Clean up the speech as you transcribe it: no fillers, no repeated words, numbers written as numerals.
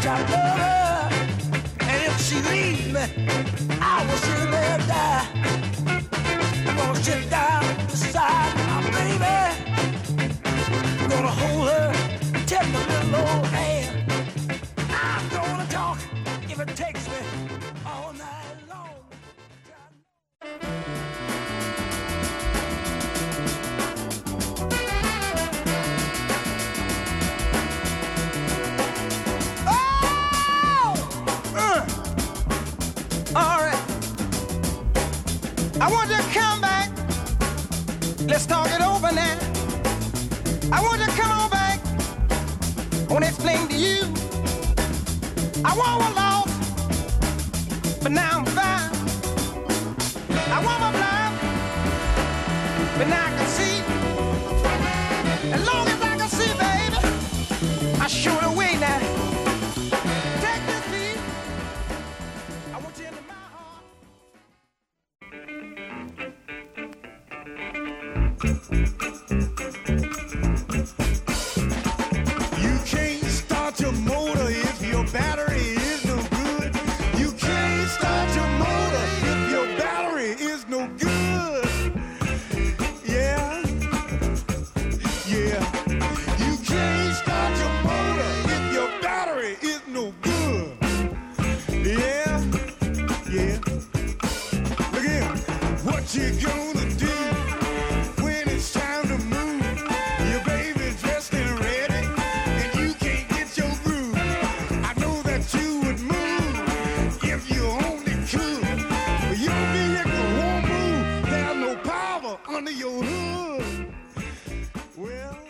I love her. And if she leaves me, I will sit there and die. I'm gonna sit down beside my baby. I'm gonna hold her, take my little old hand. I'm gonna talk if it takes me all night long. All right. I want you to come back. Let's talk it over now. I want you to come on back. I want to explain to you. I was lost, but now I'm fine. I want my blind, but now I can see. As long as I can see, baby, I show the way now. Take this beat. I want you into my heart. You can't start your motor if your battery is no good. You can't start your motor if your battery is no good. Yeah, yeah. You can't start your motor if your battery is no good. Yeah, yeah. Look here, what you gonna do when it's time to move? Your baby's dressed and ready, and you can't get your groove. I know that you would move if you only could, but your vehicle won't move. There's no power under your hood. Well.